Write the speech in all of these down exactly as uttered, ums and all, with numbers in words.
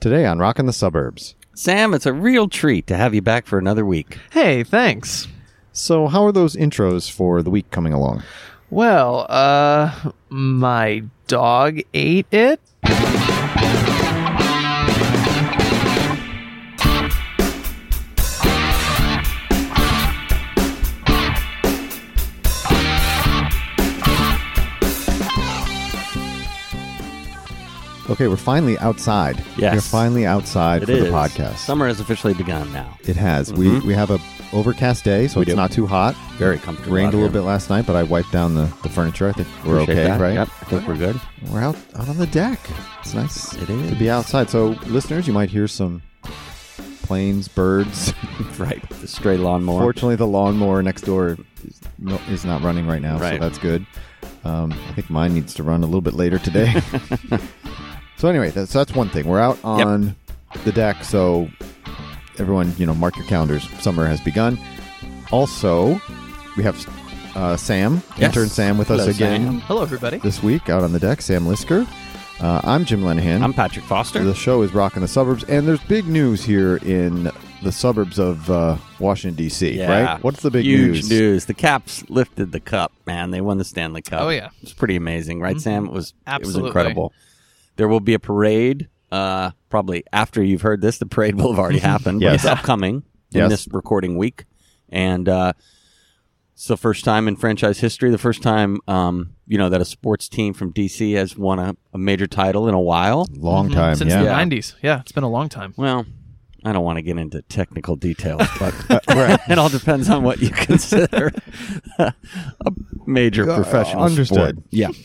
Today on Rockin' the Suburbs. Sam, it's a real treat to have you back for another week. Hey, thanks. So how are those intros for the week coming along? Well, uh, my dog ate it. Okay, we're finally outside. Yes. We're finally outside It for is. the podcast. Summer has officially begun now. It has. Mhm. We we have a overcast day, so We it's do. not too hot. Very comfortable. Rained out a little here. bit last night, but I wiped down the, the furniture. I think we're Appreciate okay, that. right? Yep, I think we're good. We're out, out on the deck. It's nice It is. to be outside. So, listeners, you might hear some planes, birds. Right, the stray lawnmower. Fortunately, the lawnmower next door is, no, is not running right now, so Right. that's good. Um, I think mine needs to run a little bit later today. So anyway, that's, that's one thing. We're out on the deck, so everyone, you know, mark your calendars. Summer has begun. Also, we have uh, Sam, Yes. intern Sam, with us Hello, again Sam. Hello, everybody. this week out on the deck. Sam Lisker. Uh, I'm Jim Lenahan. I'm Patrick Foster. The show is Rockin' the Suburbs, and there's big news here in the suburbs of uh, Washington, D C, Yeah. right? What's the big Huge news? news. The Caps lifted the cup, man. They won the Stanley Cup. Oh, yeah. It's pretty amazing, right, Sam? It was Absolutely. It was incredible. There will be a parade, uh, probably after you've heard this. The parade will have already happened. But Yes. it's upcoming in Yes. this recording week. And uh, it's the first time in franchise history, the first time, um, you know, that a sports team from D C has won a, a major title in a while. Long time, Since yeah. the nineties. Yeah, it's been a long time. Well, I don't want to get into technical details, but it all depends on what you consider a major Uh, professional understood. sport. Yeah.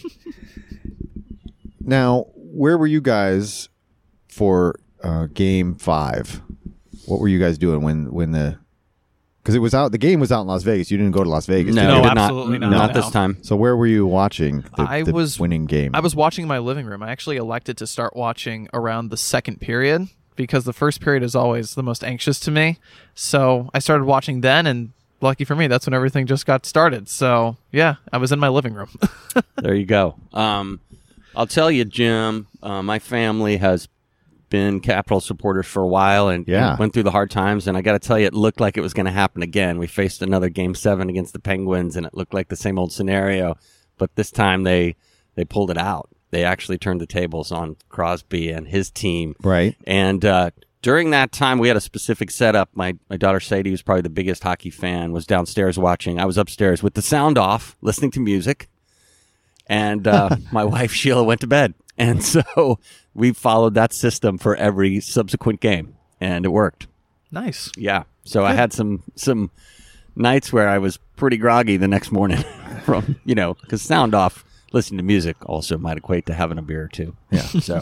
Now, where were you guys for uh, Game Five? What were you guys doing when when the? Because it was out. The game was out in Las Vegas. You didn't go to Las Vegas. No, did No, you? did not. absolutely not. Not No. this time. So where were you watching the, I the was- winning game? I was watching in my living room. I actually elected to start watching around the second period because the first period is always the most anxious to me. So I started watching then, and lucky for me, that's when everything just got started. So yeah, I was in my living room. There you go. Um, I'll tell you, Jim, uh, my family has been Capital supporters for a while and, Yeah. and went through the hard times. And I got to tell you, it looked like it was going to happen again. We faced another Game Seven against the Penguins, and it looked like the same old scenario. But this time, they they pulled it out. They actually turned the tables on Crosby and his team. right. And uh, during that time, we had a specific setup. My my daughter Sadie, who's probably the biggest hockey fan, was downstairs watching. I was upstairs with the sound off, listening to music. And uh, my wife Sheila went to bed. And so we followed that system for every subsequent game, and it worked. Nice. Yeah. So I had some some nights where I was pretty groggy the next morning from, you know, because sound off, listening to music also might equate to having a beer or two. Yeah. So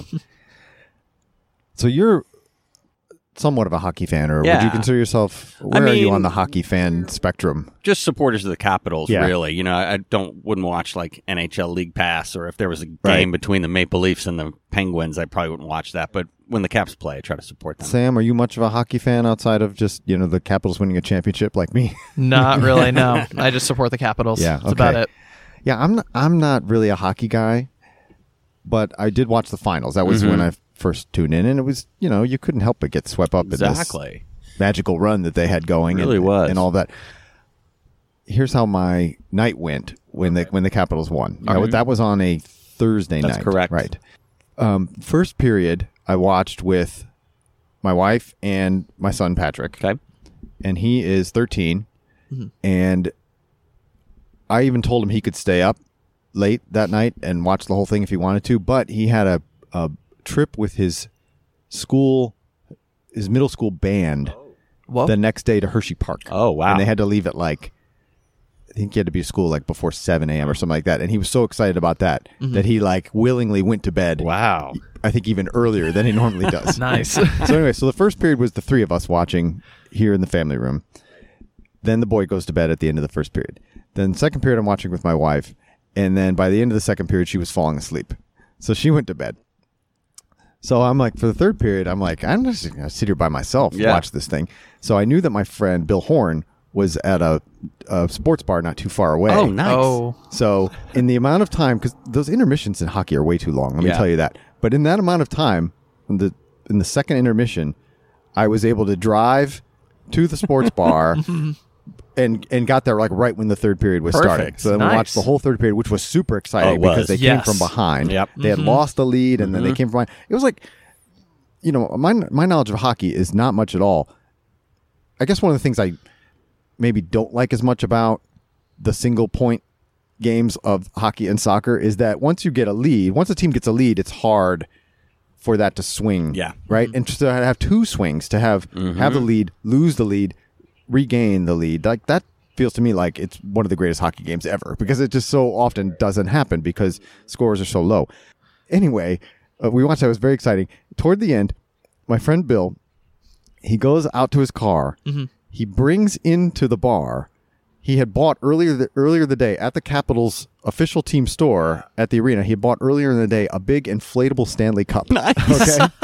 So you're somewhat of a hockey fan, or would Yeah. you consider yourself? Where I are you mean- on the hockey fan spectrum? just supporters of the Capitals, Yeah. really. You know, I I don't wouldn't watch like N H L League Pass, or if there was a game Right. between the Maple Leafs and the Penguins, I probably wouldn't watch that. But when the Caps play, I try to support them. Sam, are you much of a hockey fan outside of just you know the Capitals winning a championship like me? Not really. No, I just support the Capitals. Yeah, That's okay. about it. Yeah, I'm not, I'm not really a hockey guy, but I did watch the finals. That was Mhm. when I first tuned in, and it was you know you couldn't help but get swept up in this Exactly. magical run that they had going. It really and, was. and all that. Here's how my night went when the when the Capitals won. That, was, that was on a Thursday That's night. correct. Right. Um, first period, I watched with my wife and my son Patrick, Okay. and he is thirteen, and I even told him he could stay up late that night and watch the whole thing if he wanted to, but he had a, a trip with his school, his middle school band Whoa. the next day to Hershey Park. Oh, wow. And they had to leave at like, I think he had to be at school like before seven a.m. or something like that. And he was so excited about that that he like willingly went to bed. Wow. I think even earlier than he normally does. Nice. So anyway, so the first period was the three of us watching here in the family room. Then the boy goes to bed at the end of the first period. Then second period I'm watching with my wife. And then by the end of the second period, she was falling asleep. So she went to bed. So I'm like, for the third period, I'm like, I'm just going to sit here by myself and Yeah. watch this thing. So I knew that my friend Bill Horn was at a, a sports bar not too far away. Oh, nice. Oh, So in the amount of time, because those intermissions in hockey are way too long, let me Yeah. tell you that. But in that amount of time, when the in the second intermission, I was able to drive to the sports bar and and got there like right when the third period was Perfect. starting. So then Nice. we watched the whole third period, which was super exciting Oh, it was. because they Yes. came from behind. Yep. They had lost the lead, and then they came from behind. It was like, you know, my my knowledge of hockey is not much at all. I guess one of the things I maybe don't like as much about the single point games of hockey and soccer is that once you get a lead, once a team gets a lead, it's hard for that to swing. Yeah. Right. And to have two swings, to have have the lead, lose the lead, regain the lead, like that feels to me like it's one of the greatest hockey games ever because it just so often doesn't happen because scores are so low. Anyway, uh, we watched that. It was very exciting. Toward the end, my friend Bill, he goes out to his car. Mm-hmm. He brings into the bar. He had bought earlier the, earlier the day at the Capitals official team store at the arena. He had bought earlier in the day a big inflatable Stanley Cup. Nice. Okay,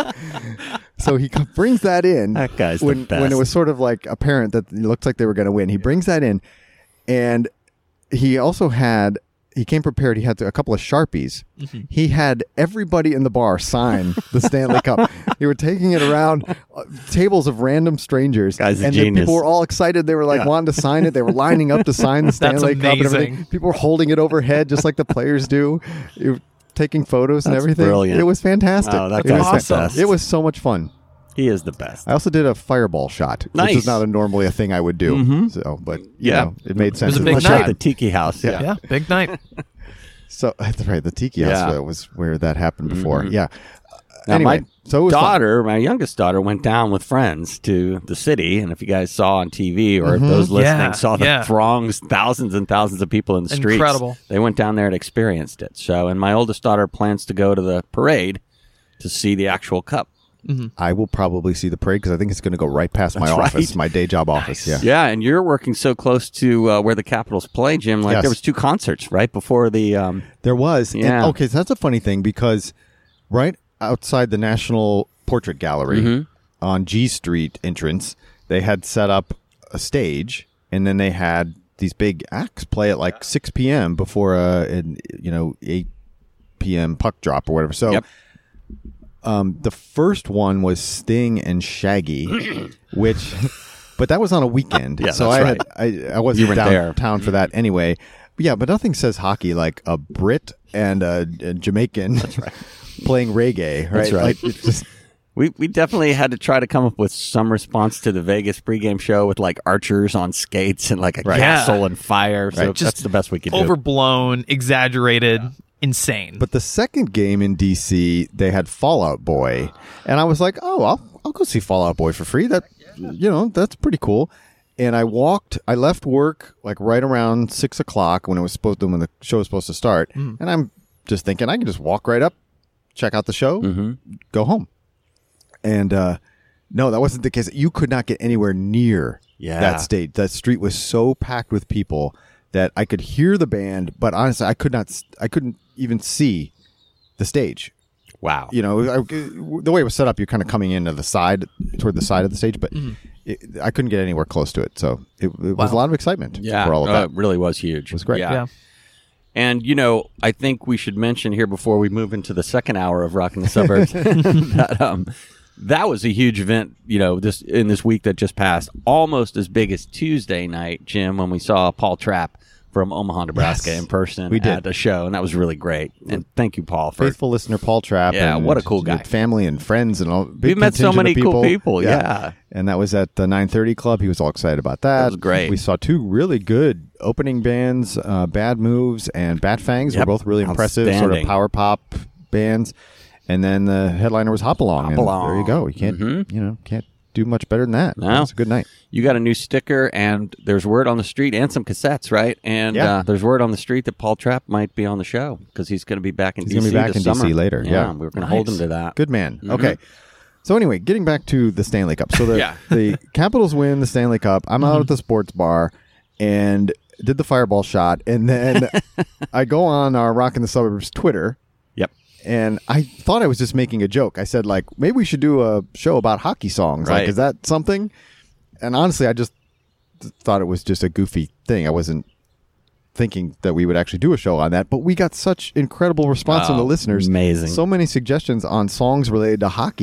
so he co- brings that in. That guy's the when best. when it was sort of like apparent that it looked like they were going to win. He brings that in, and he also had. He came prepared. He had a couple of Sharpies. Mm-hmm. He had everybody in the bar sign the Stanley Cup. They were taking it around uh, tables of random strangers. Guy's a and the genius. people were all excited. They were like Yeah. wanting to sign it. They were lining up to sign the That's Stanley Cup and everything. amazing. People were holding it overhead just like the players do. It- taking photos and That's everything. brilliant. It was fantastic. Oh, that it, guy's was the fa- best. it was so much fun. He is the best. I also did a fireball shot, which Nice. is not a normally a thing I would do. Mhm. So, but you Yeah. know, it made sense. a as big a Much night. like the Tiki House. Yeah. Yeah, big night. So that's right. The Tiki House Yeah. uh, was where that happened before. Mhm. Yeah. Now, anyway, my so it was fun. daughter, my youngest daughter, went down with friends to the city, and if you guys saw on T V or if those listening Yeah, saw the yeah. throngs, thousands and thousands of people in the streets, Incredible. they went down there and experienced it. So, and my oldest daughter plans to go to the parade to see the actual cup. I will probably see the parade because I think it's going to go right past my That's right. office, my day job office. Yeah. Yeah, and you're working so close to uh, where the Capitals play, Jim. Like Yes. there was two concerts right before the. Um, There was. And- Yeah. okay, so that's a funny thing because right outside the National Portrait Gallery Mhm. on G Street entrance, they had set up a stage, and then they had these big acts play at like six p.m. before a, an, you know, eight p.m. puck drop or whatever. So Yep. um, the first one was Sting and Shaggy, which, but that was on a weekend. Yeah, so that's I right. had I, I wasn't You weren't there. downtown for that anyway. But yeah, but nothing says hockey like a Brit and a, a Jamaican playing reggae, right? That's right. Like, it's just, We we definitely had to try to come up with some response to the Vegas pregame show with like archers on skates and like a Right. castle Yeah. and fire. So Right. that's the best we could do. Overblown, exaggerated, insane. but the second game in D C, they had Fallout Boy, and I was like, oh, I'll I'll go see Fallout Boy for free. That you know, that's pretty cool. And I walked. I left work like right around six o'clock when it was supposed to when the show was supposed to start, and I'm just thinking I can just walk right up, check out the show, go home. And uh, no, that wasn't the case. You could not get anywhere near Yeah. that stage. That street was so packed with people that I could hear the band, but honestly, I could not. I couldn't even see the stage. wow. You know, I, the way it was set up, you're kind of coming into the side, toward the side of the stage, but it, I couldn't get anywhere close to it. So it, it was a lot of excitement Yeah, for all of uh, that. it really was huge. It was great. Yeah. And, you know, I think we should mention here before we move into the second hour of Rockin' the Suburbs that um, that was a huge event, you know, this in this week that just passed. Almost as big as Tuesday night, Jim, when we saw Paul Trapp from Omaha, Nebraska Yes, in person we did. at a show. And that was really great. And thank you, Paul, for Faithful listener Paul Trapp. Yeah, and what a cool guy. Family and friends and all. Big We met so contingent many of cool people, yeah. And that was at the nine thirty Club. He was all excited about that. That was great. We saw two really good opening bands, uh, Bad Moves and Bat Fangs. Yep. Were both really impressive, sort of Outstanding. power pop bands. And then the headliner was Hopalong. and Hopalong. There you go. You can't, Mhm. you know, can't do much better than that. No. That was a good night. You got a new sticker, and there's word on the street, and some cassettes, right? And Yeah. uh, there's word on the street that Paul Trapp might be on the show because he's going to be back in He's D C gonna be back this in D C summer. later, yeah. we we're going to hold him to that. Good man. Okay. So anyway, getting back to the Stanley Cup. So the Yeah. the Capitals win the Stanley Cup. I'm out at the sports bar and did the fireball shot, and then I go on our Rockin' the Suburbs Twitter, Yep. and I thought I was just making a joke. I said like maybe we should do a show about hockey songs. Like, Right. is that something? And honestly, I just th- thought it was just a goofy thing. I wasn't thinking that we would actually do a show on that, but we got such incredible response from Wow, the listeners. amazing. So many suggestions on songs related to hockey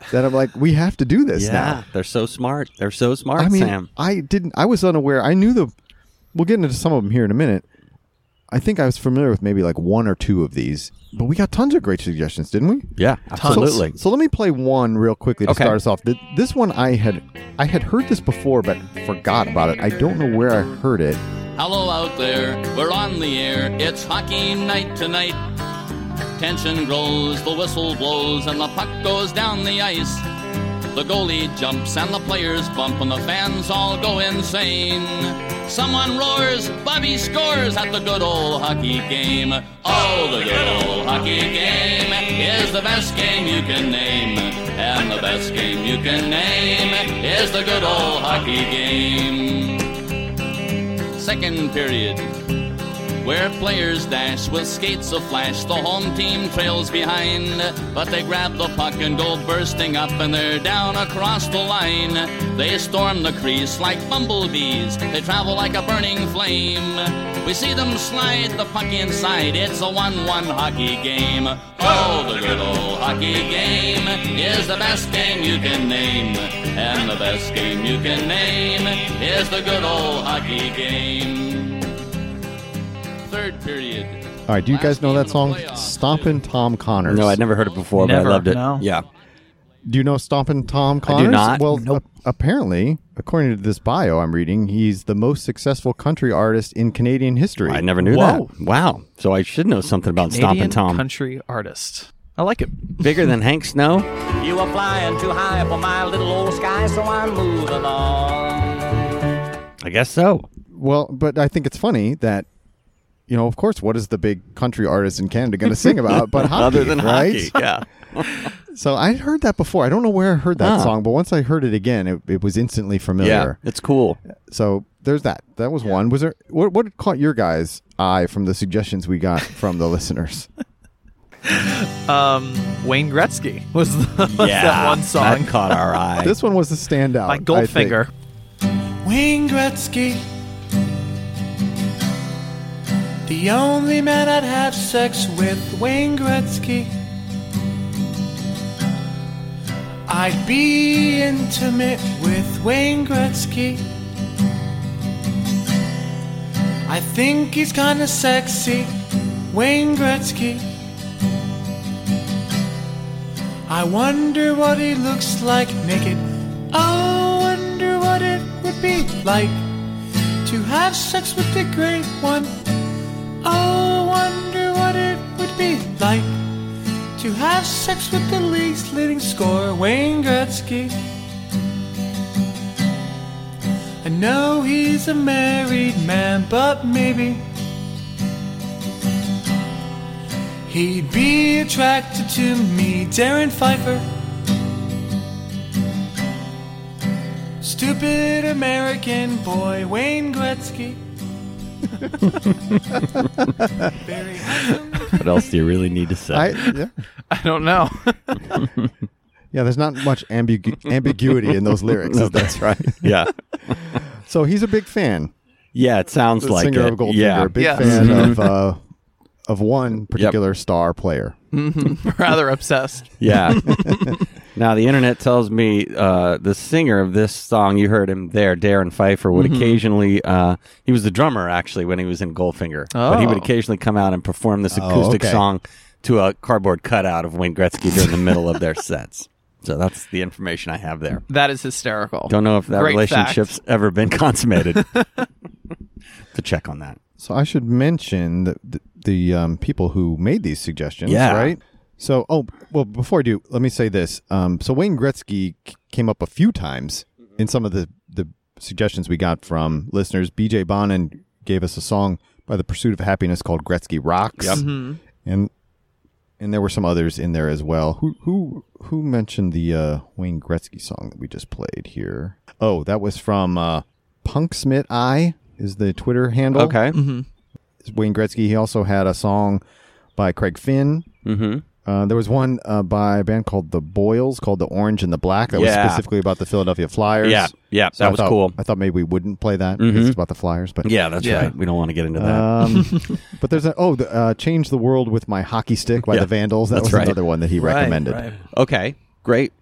that I'm like, we have to do this Yeah, now. they're so smart. They're so smart, I mean, Sam. I didn't. I was unaware. I knew the. We'll get into some of them here in a minute. I think I was familiar with maybe like one or two of these, but we got tons of great suggestions, didn't we? Yeah, absolutely. So, so let me play one real quickly to Okay. start us off. Th- This one I had I had heard this before, but forgot about it. I don't know where I heard it. Hello out there, we're on the air. It's hockey night tonight. Tension grows, the whistle blows, and the puck goes down the ice. The goalie jumps and the players bump and the fans all go insane. Someone roars, Bobby scores at the good old hockey game. Oh, the good old hockey game is the best game you can name. And the best game you can name is the good old hockey game. Second period, where players dash with skates aflash. The home team trails behind, but they grab the puck and go bursting up, and they're down across the line. They storm the crease like bumblebees. They travel like a burning flame. We see them slide the puck inside. It's a one one hockey game. Oh, the good old hockey game is the best game you can name. And the best game you can name is the good old hockey game. Third period. All right, do you guys know that song, Playoffs. Stompin' Tom Connors? No, I'd never heard it before, but Never, I loved it. no. Yeah. Do you know Stompin' Tom Connors? not. Well, Nope. a- apparently, according to this bio I'm reading, he's the most successful country artist in Canadian history. I never knew Whoa. that. Wow. So I should know something about Canadian Stompin' Tom. country artist. I like it. Bigger than Hank Snow? You were flying too high for my little old sky, so I'm moving on. I guess so. Well, but I think it's funny that, you know, of course, what is the big country artist in Canada going to sing about but hockey, Other than right? hockey. Yeah. So I heard that before. I don't know where I heard that Huh. song, but once I heard it again, it, it was instantly Yeah. familiar. It's cool. So there's that. That was one. Was there what, what caught your guys' eye from the suggestions we got from the listeners? Um, Wayne Gretzky was, the, was that one song That caught our eye. This one was the standout. by I think. Goldfinger. Wayne Gretzky, the only man I'd have sex with. Wayne Gretzky, I'd be intimate with Wayne Gretzky. I think he's kinda sexy, Wayne Gretzky. I wonder what he looks like naked. Oh, wonder what it would be like to have sex with the great one. Oh, wonder what it would be like to have sex with the league's leading scorer, Wayne Gretzky. I know he's a married man, but maybe he'd be attracted to me, Darren Pfeiffer. Stupid American boy, Wayne Gretzky. Very handsome. What else do you really need to say? I, yeah. I don't know. yeah, there's not much ambigu- ambiguity in those lyrics. No, is there? that's right. Yeah. So he's a big fan. Yeah, it sounds The like singer it. of Goldfinger, yeah. a big Yes. fan of uh, of one particular star player. Rather obsessed. Yeah. Now, the internet tells me uh, the singer of this song, you heard him there, Darren Pfeiffer, would occasionally, uh, he was the drummer, actually, when he was in Goldfinger. But he would Oh. occasionally come out and perform this Oh, acoustic okay. song to a cardboard cutout of Wayne Gretzky during the middle of their sets. So that's the information I have there. That is hysterical. Don't know if that Great relationship's ever been consummated. To check on that. So I should mention the the, the um, people who made these suggestions, Yeah. right? So, oh, well, before I do, let me say this. Um, so Wayne Gretzky c- came up a few times in some of the, the suggestions we got from listeners. B J Bonin gave us a song by The Pursuit of Happiness called Gretzky Rocks. Yep. And and there were some others in there as well. Who who who mentioned the uh, Wayne Gretzky song that we just played here? Oh, that was from uh, Punksmith I is the Twitter handle. Okay. Wayne Gretzky. He also had a song by Craig Finn. Mm-hmm. Uh, there was one uh, by a band called The Boyles, called The Orange and the Black, that was Yeah. specifically about the Philadelphia Flyers. Yeah, yeah, So that I was thought- cool. I thought maybe we wouldn't play that Mhm. because it's about the Flyers, but Yeah, that's Yeah. right. We don't want to get into that. um, but there's a oh, the, uh, Change the World with My Hockey Stick by Yeah, the Vandals. That that's was right. another one that he Right, recommended. right. Okay, great.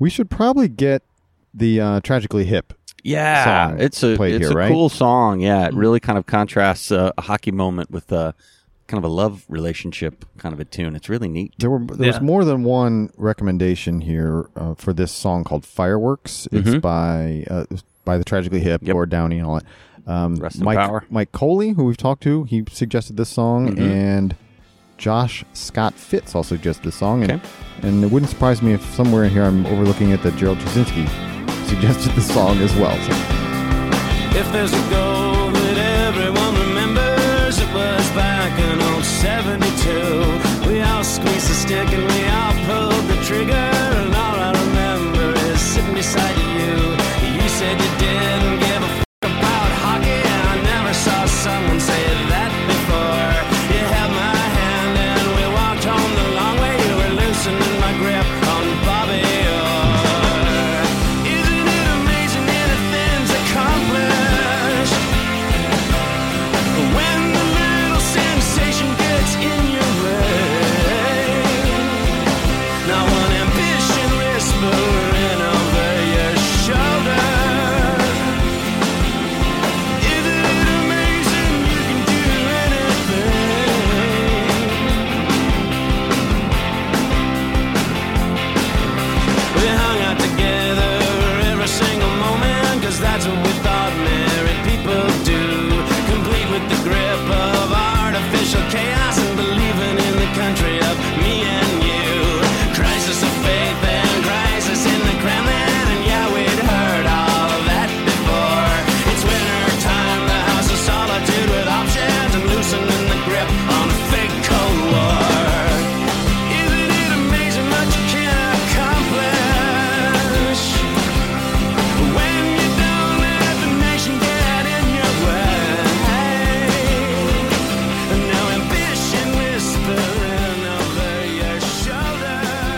We should probably get the uh, Tragically Hip. Yeah, song it's a played it's here, a right? cool song. Yeah, it really kind of contrasts uh, a hockey moment with a kind of a love relationship kind of a tune. It's really neat. There were there Yeah. was more than one recommendation here uh, for this song called Fireworks. It's Mhm. by uh, by the Tragically Hip, Yep. Gord Downey and all that. Um, Rest in Mike power. Mike Coley, who we've talked to, he suggested this song, Mhm. and Josh Scott Fitz also suggested this song. And, Okay. and it wouldn't surprise me if somewhere in here I'm overlooking it that Gerald Jasinski suggested this song as well. So. If there's a goal that everyone remembers, it was back in old seventy-two. We all squeezed the stick and we all pulled the trigger, and all I remember is sitting beside you. You said you didn't give a f*** about hockey, and I never saw someone say that before. You held my hand and we walked home the long way. You were loosening my grip on Bobby Orr. Isn't it amazing anything's accomplished when the little sensation gets in your way? Now one ambition whispering over your shoulder. Isn't it amazing you can do anything? We hung out together every single moment, 'cause that's what we thought married people do. Complete with the grip of artificial chaos and believing in the country of me and you. Crisis of faith and crisis in the Kremlin, and yeah, we'd heard all that before. It's winter time, the house of solitude with options, and loosening the grip on a fake Cold War. Isn't it amazing what you can accomplish when you don't let the nation get in your way? And now ambition whispering over your shoulder.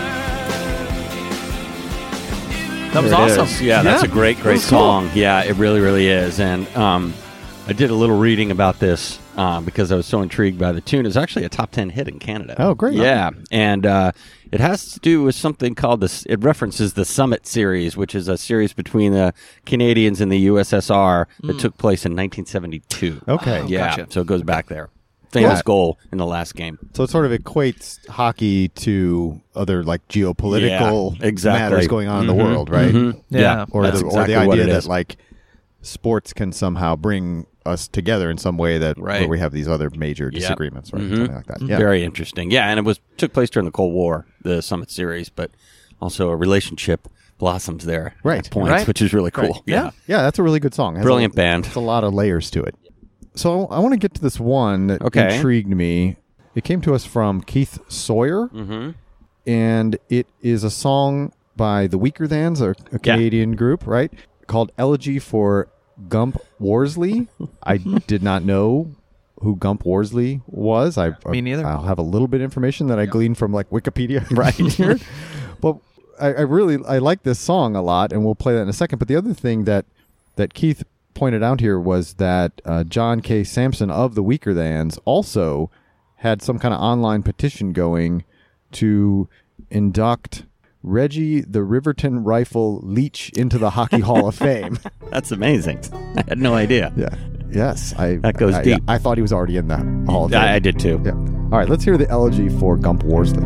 That was There it awesome. is. Yeah, that's a great, That great was cool. song. Yeah, it really, really is. And um, I did a little reading about this uh, because I was so intrigued by the tune. It's actually a top ten hit in Canada. Oh, great. Yeah, and uh, it has to do with something called this. It references the Summit Series, which is a series between the Canadians and the U S S R that took place in nineteen seventy-two. Okay. Yeah, Gotcha. so it goes back there. Famous Yeah. goal in the last game. So it sort of equates hockey to other like geopolitical Yeah, exactly. matters going on in the Mhm, world, right? mhm. Yeah. Or That's the, exactly or the what idea it that is. like sports can somehow bring us together in some way that Right. where we have these other major Yep. disagreements, right? Mhm. Something like that. Yeah. Very interesting. Yeah, and it was took place during the Cold War, the Summit Series, but also a relationship blossoms there Right. at points, Right. which is really cool. Right. Yeah. Yeah, that's a really good song. It has Brilliant a, band. It's a lot of layers to it. So I want to get to this one that Okay. intrigued me. It came to us from Keith Sawyer, Mm-hmm. and it is a song by the Weaker Thans, a, a Canadian group, right? Called Elegy for Gump Worsley. I did not know who Gump Worsley was. I Me neither. I'll have a little bit of information that I gleaned from like Wikipedia right here. But I, I really I like this song a lot, and we'll play that in a second. But the other thing that that Keith pointed out here was that uh, John K. Sampson of the Weaker Thans also had some kind of online petition going to induct Reggie the Riverton Rifle Leach into the Hockey Hall of Fame. That's amazing. I had no idea. Yeah. Yes. I, That goes I, deep. I thought he was already in the Hall of Fame. I, I did too. Yeah. All right. Let's hear the elegy for Gump Worsley.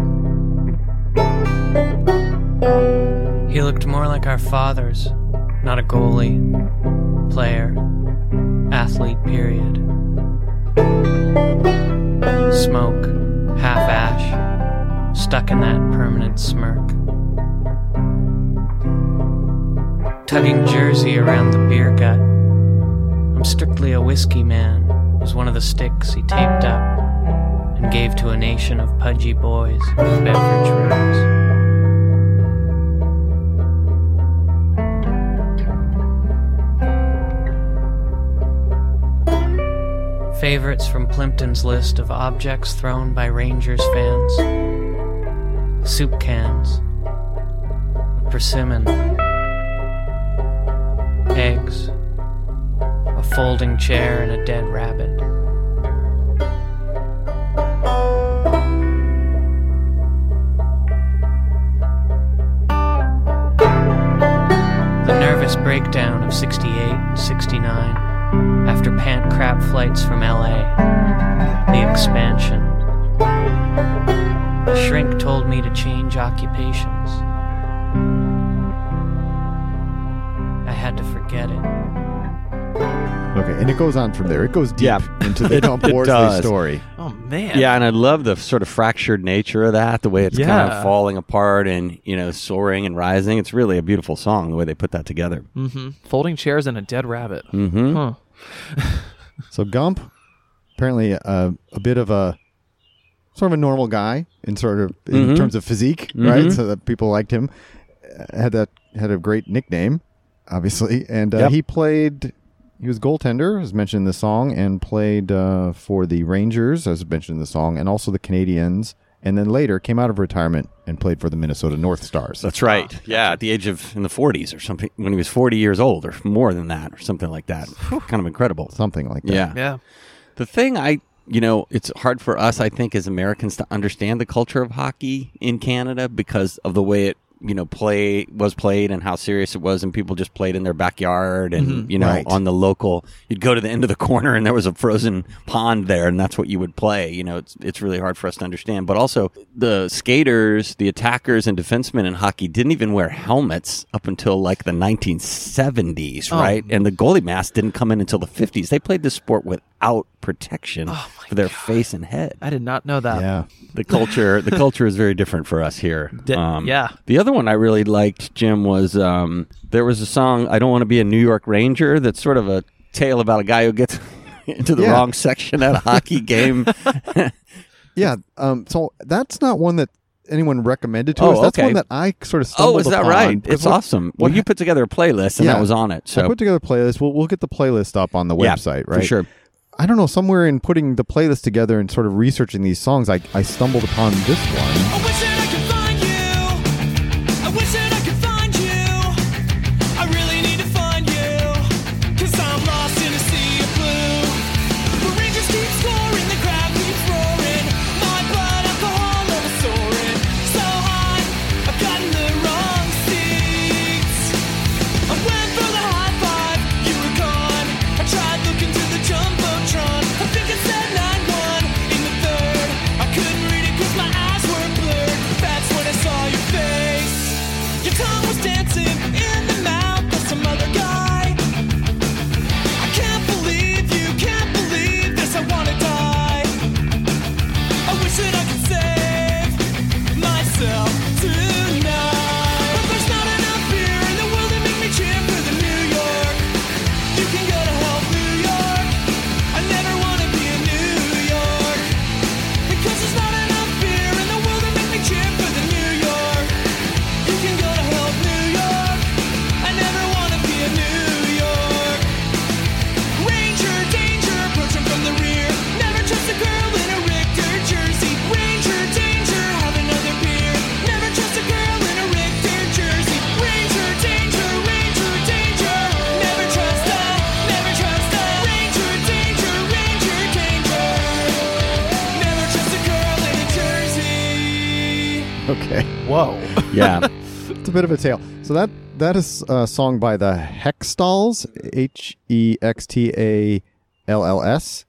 He looked more like our fathers, not a goalie, player, athlete, period. Smoke, half ash, stuck in that permanent smirk. Tugging jersey around the beer gut. I'm strictly a whiskey man, was one of the sticks he taped up and gave to a nation of pudgy boys in beverage rooms. Favorites from Plimpton's list of objects thrown by Rangers fans. Soup cans. A persimmon. Eggs. A folding chair and a dead rabbit. nervous breakdown of sixty-eight, sixty-nine, after pant crap flights from L A. The expansion. A shrink told me to change occupations. I had to forget it. Okay, and it goes on from there. It goes deep Yeah. into the Dump It Worsley does. story. Oh man. Yeah, and I love the sort of fractured nature of that, the way it's kind Yeah. of falling apart and, you know, soaring and rising. It's really a beautiful song, the way they put that together. Mm-hmm. Folding chairs and a dead rabbit. Mm-hmm. Huh. So Gump, apparently a, a bit of a sort of a normal guy in sort of in Mhm. terms of physique, right? Mhm. So that people liked him. Uh, Had that had a great nickname, obviously, and uh, Yep. he played. He was goaltender, as mentioned in the song, and played uh, for the Rangers, as mentioned in the song, and also the Canadiens. And then later came out of retirement and played for the Minnesota North Stars. That's right. Yeah, at the age of, in the forties or something, when he was forty years old or more than that or something like that. Kind of incredible. Something like that. Yeah. Yeah. The thing I, you know, it's hard for us, I think, as Americans to understand the culture of hockey in Canada because of the way it, you know, play was played and how serious it was, and people just played in their backyard and, Mhm. you know, Right. on the local, you'd go to the end of the corner and there was a frozen pond there and that's what you would play. You know, it's, it's really hard for us to understand. But also the skaters, the attackers and defensemen in hockey didn't even wear helmets up until like the nineteen seventies, Oh. right? And the goalie mask didn't come in until the fifties. They played this sport without protection for their face and head. I did not know that. Yeah. The culture, the culture is very different for us here. Di- yeah. The other one I really liked, Jim, was um, there was a song, I Don't Want to Be a New York Ranger, that's sort of a tale about a guy who gets into the Yeah. wrong section at a hockey game. Yeah. Um, so that's not one that anyone recommended to Oh, us. That's okay. one that I sort of stumbled Oh, is that upon. right? Because It's what- awesome. what Well, you put together a playlist, and Yeah. that was on it. I So put together a playlist. We'll, we'll get the playlist up on the Yeah, website, for right? sure. I don't know, somewhere in putting the playlist together and sort of researching these songs, I, I stumbled upon this one. I wish that I could find you. I wish that I could find you. I really need to find you. Cause I'm lost in a sea of blue. The Rangers keep scoring, the crowd keeps roaring. My blood alcohol level soaring. So high, I've gotten the wrong seats. I went for the high five, you were gone. I tried looking to the Jumbotron. I think it said nine one in the third. I couldn't read it cause my eyes were blurred. That's when I saw your face. Your tongue was dancing in the mouth of some other guy. I can't believe you, can't believe this, I wanna die. I wish that I could save myself tonight. But there's not enough beer in the world to make me cheer for the New York. You can go to hell, New York. I never wanna be in New York. Because there's not enough beer in the world to make me cheer for the New York. You can go to hell, New York. I never wanna be in New York. Ranger, danger, approaching from the rear. Never trust a girl in a Richter jersey. Ranger, danger, have another beer. Never trust a girl in a Richter jersey. Ranger, danger, Ranger, danger. Never trust a, never trust a. Ranger, danger, Ranger, danger. Never trust a girl in a jersey. Okay. Whoa. yeah. It's a bit of a tale. So that that is a song by the Hextalls, H E X T A L L S.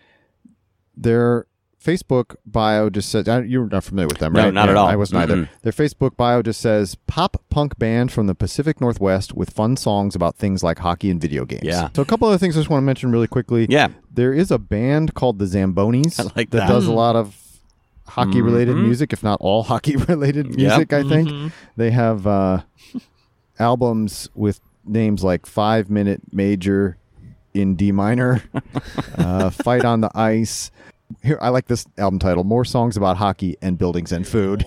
Their Facebook bio just says, uh, you're not familiar with them, No, right? not at all. I wasn't either. Mm-mm. Their Facebook bio just says, pop punk band from the Pacific Northwest with fun songs about things like hockey and video games. Yeah. So a couple other things I just want to mention really quickly. Yeah. There is a band called the Zambonis I like that. does a lot of hockey-related Mhm. music, if not all hockey-related Yep. music, I think. Mhm. They have uh, albums with names like Five Minute Major in D minor, uh, Fight on the Ice. Here, I like this album title, More Songs About Hockey and Buildings and Food.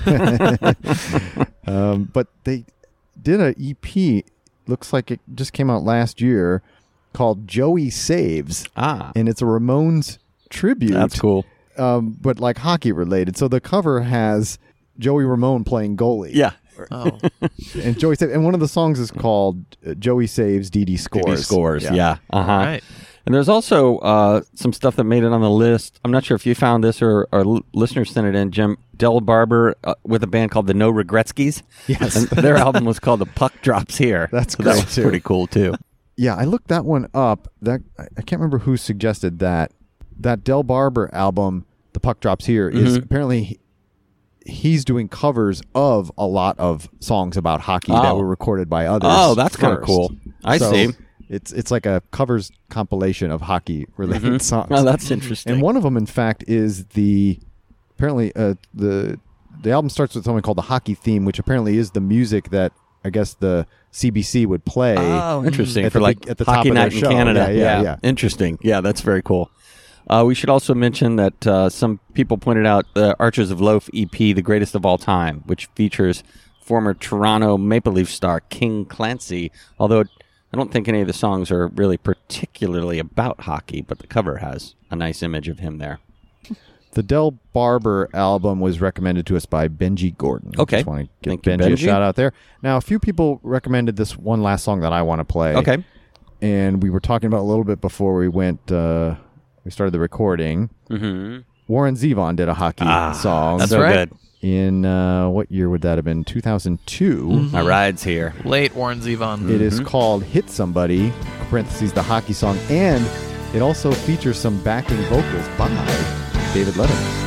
um, but they did an E P, looks like it just came out last year, called Joey Saves. Ah, And it's a Ramones tribute. that's cool. Um, but like hockey related. So the cover has Joey Ramone playing goalie. Yeah. Oh. And Joey Saves, and one of the songs is called uh, Joey Saves, Dee Dee Scores. Scores. Yeah. Uh huh. All right. And there's also uh, some stuff that made it on the list. I'm not sure if you found this or our l- listeners sent it in. Jim Del Barber uh, with a band called the No Regretskis. Yes. And their album was called The Puck Drops Here. That's so great, that was too. pretty cool, too. Yeah, I looked that one up. That I I can't remember who suggested that. That Del Barber album, The Puck Drops Here, is Mm-hmm. apparently he- he's doing covers of a lot of songs about hockey that Oh. were recorded by others. Oh, that's kinda first. cool. I So see. It's it's like a covers compilation of hockey related songs. Oh, that's interesting. And one of them, in fact, is the apparently uh, the the album starts with something called the hockey theme, which apparently is the music that I guess the C B C would play. Oh, interesting. At For the like big- at the Hockey top of Night their in show. Canada. Yeah, yeah, yeah. Interesting. Yeah, that's very cool. Uh, we should also mention that uh, some people pointed out the Archers of Loaf E P, The Greatest of All Time, which features former Toronto Maple Leaf star King Clancy, although I don't think any of the songs are really particularly about hockey, but the cover has a nice image of him there. The Del Barber album was recommended to us by Benji Gordon. Okay. Just want to give Thank you, Benji, a Benji. shout out there. Now, a few people recommended this one last song that I want to play. Okay. And we were talking about it a little bit before we went, uh, we started the recording. Mm-hmm. Warren Zevon did a hockey song. That's So right. good. In, uh, what year would that have been? two thousand two. My ride's here. Late Warren Zevon. It is called Hit Somebody, parentheses, the hockey song, and it also features some backing vocals by David Letterman.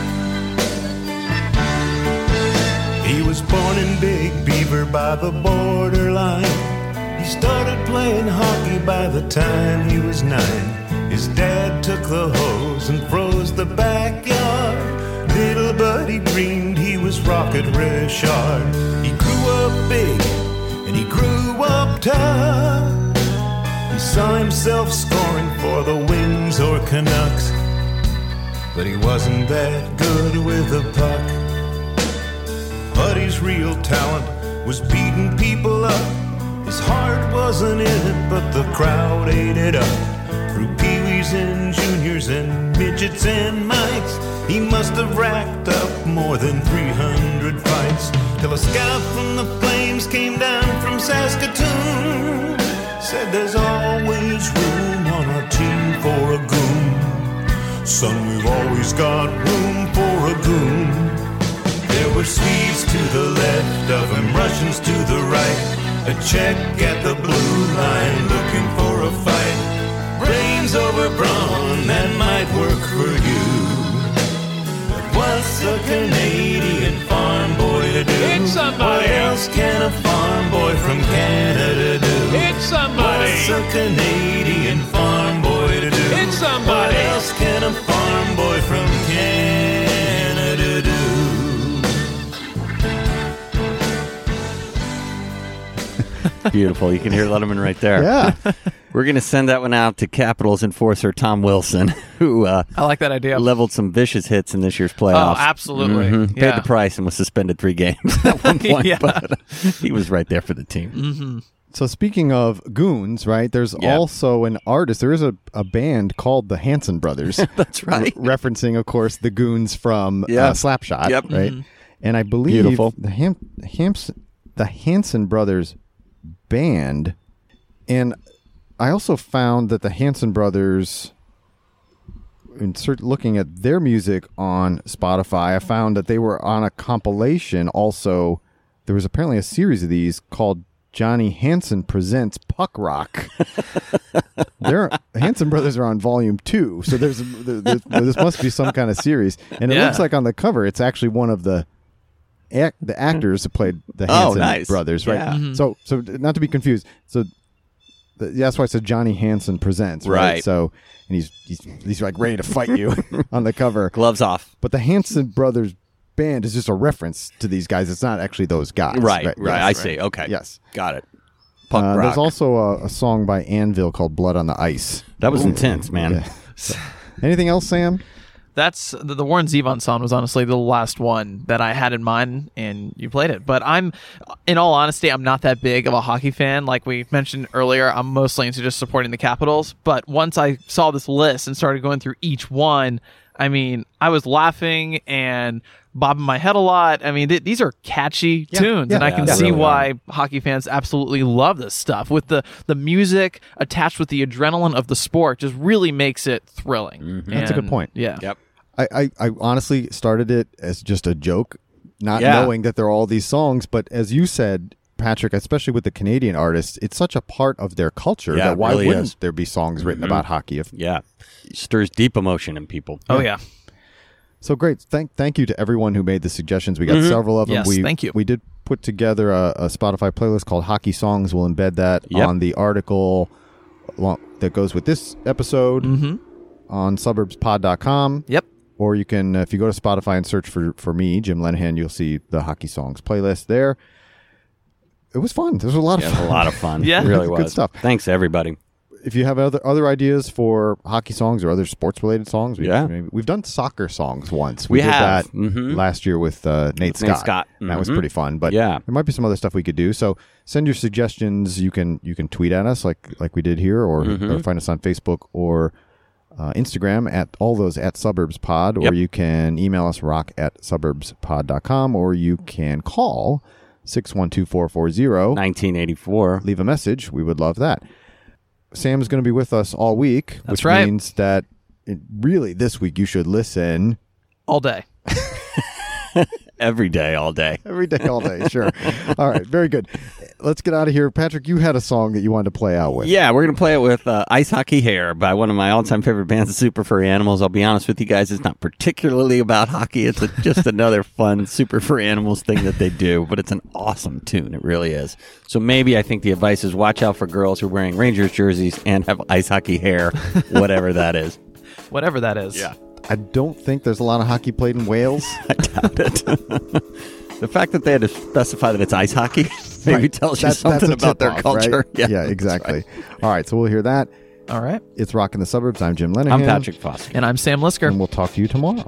He was born in Big Beaver by the borderline. He started playing hockey by the time he was nine. His dad took the hose and froze the backyard. Little buddy dreamed he was Rocket Richard. He grew up big and he grew up tough. He saw himself scoring for the Wings or Canucks, but he wasn't that good with the puck. Buddy's real talent was beating people up. His heart wasn't in it, but the crowd ate it up. Through peewees and juniors and midgets and mites, he must have racked up more than three hundred fights. Till a scout from the Flames came down from Saskatoon, said there's always room on our team for a goon. Son, we've always got room for a goon. There were Swedes to the left of him, Russians to the right. A Czech at the blue line looking for a fight. Brains over brawn, that might work for you. But what's a Canadian farm boy to do? Hit somebody. What else can a farm boy from Canada do? Hit somebody. What's a Canadian farm boy to do? Hit somebody. What else can a farm boy from Canada do? Beautiful. You can hear Letterman right there. Yeah. We're going to send that one out to Capitals enforcer Tom Wilson, who uh, I like that idea. leveled some vicious hits in this year's Oh, playoffs. absolutely. Mhm. Yeah. Paid the price and was suspended three games at one point, Yeah. but uh, he was right there for the team. Mm-hmm. So speaking of goons, right, there's Yeah. also an artist. There is a, a band called the Hanson Brothers. That's right. re- referencing, of course, the goons from Yeah. uh, Slapshot, Yep. right? Mm-hmm. And I believe Beautiful. the Ham, Hams, the Hanson Brothers band, and I also found that the Hanson Brothers, in cert- looking at their music on Spotify, I found that they were on a compilation also. There was apparently a series of these called Johnny Hanson Presents Puck Rock. Their Hanson Brothers are on volume two, so there's there, there, this must be some kind of series. And it Yeah. looks like on the cover, it's actually one of the ac- the actors that played the Oh, Hanson nice. Brothers, right? Yeah. Mhm. So so not to be confused. So th- yeah, that's why I said Johnny Hanson Presents, right? Right. So and he's he's he's like ready to fight you on the cover. Gloves off. But the Hanson Brothers band is just a reference to these guys. It's not actually those guys. Right, right. Yes. I see. Okay. Yes. Got it. Puck Uh, rock. there's also a, a song by Anvil called Blood on the Ice. that was intense, man. Yeah. So, anything else, Sam? That's the, the Warren Zevon song was honestly the last one that I had in mind, and you played it. But I'm, in all honesty, I'm not that big of a hockey fan. Like we mentioned earlier, I'm mostly into just supporting the Capitals. But once I saw this list and started going through each one, I mean, I was laughing and bobbing my head a lot. I mean, th- these are catchy tunes, yeah, and I yeah, can they see really why hockey fans absolutely love this stuff. With the, the music attached with the adrenaline of the sport just really makes it thrilling. Mm-hmm. That's a good And, point. Yeah. Yep. I, I, I honestly started it as just a joke, not Yeah. knowing that there are all these songs. But as you said, Patrick, especially with the Canadian artists, it's such a part of their culture Yeah, that it why really wouldn't is. there be songs written about hockey? If Yeah. Stirs deep emotion in people. Oh, yeah. So great. Thank thank you to everyone who made the suggestions. We got several of them. Yes, we, thank you. We did put together a, a Spotify playlist called Hockey Songs. We'll embed that Yep. on the article lo- that goes with this episode Mm-hmm. on suburbs pod dot com. Yep. Or you can, uh, if you go to Spotify and search for, for me, Jim Lenahan, you'll see the Hockey Songs playlist there. It was fun. This was a lot of Yeah, it was fun. a lot of fun. Yeah. It really Good was. stuff. Thanks, everybody. If you have other other ideas for hockey songs or other sports related songs, we, Yeah. maybe- we've done soccer songs once. We did have. that Mhm. last year with uh, Nate Nate Scott. Scott. And that was Mhm. pretty fun. But Yeah. there might be some other stuff we could do. So send your suggestions. You can you can tweet at us like like we did here, or, Mm-hmm. or find us on Facebook or uh, Instagram at all those at Suburbs Pod, or Yep. you can email us rock at suburbs pod dot com, or you can call six one two four four zero. nineteen eighty-four. Leave a message. We would love that. Sam's going to be with us all week, That's which right. means that it, really this week you should listen All day. Every day, all day. every day, all day. Sure. All right. Very good. Let's get out of here. Patrick, you had a song that you wanted to play out with. Yeah, we're going to play it with uh, Ice Hockey Hair by one of my all-time favorite bands, the Super Furry Animals. I'll be honest with you guys, it's not particularly about hockey. It's a, just another fun Super Furry Animals thing that they do, but it's an awesome tune. It really is. So maybe I think the advice is watch out for girls who are wearing Rangers jerseys and have ice hockey hair, whatever that is. Whatever that is. Yeah. I don't think there's a lot of hockey played in Wales. I doubt it. The fact that they had to specify that it's ice hockey maybe Right. tells you That's- something that's a about their tip-off, culture. right? Yeah, exactly. All right. So we'll hear that. All right. It's Rockin' the Suburbs. I'm Jim Lenahan. I'm Patrick Foster. And I'm Sam Lisker. And we'll talk to you tomorrow.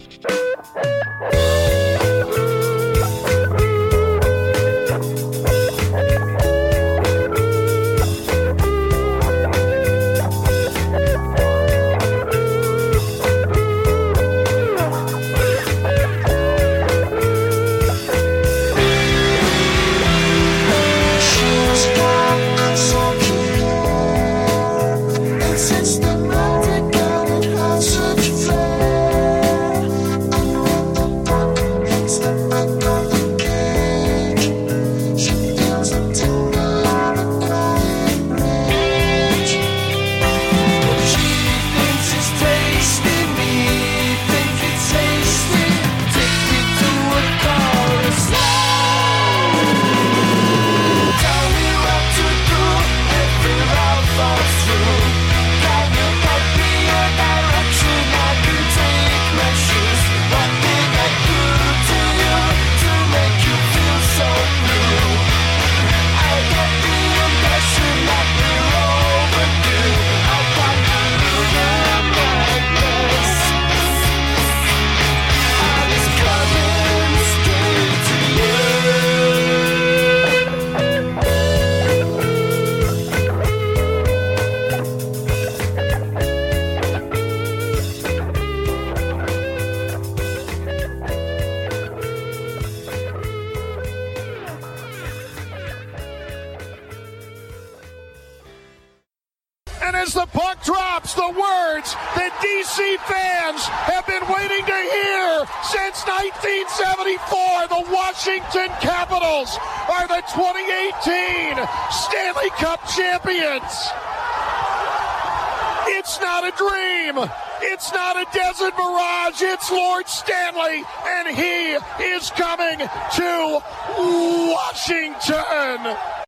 And as the puck drops, the words that D C fans have been waiting to hear since nineteen seventy-four, the Washington Capitals are the twenty eighteen Stanley Cup champions. It's not a dream. It's not a desert mirage. It's Lord Stanley, and he is coming to Washington.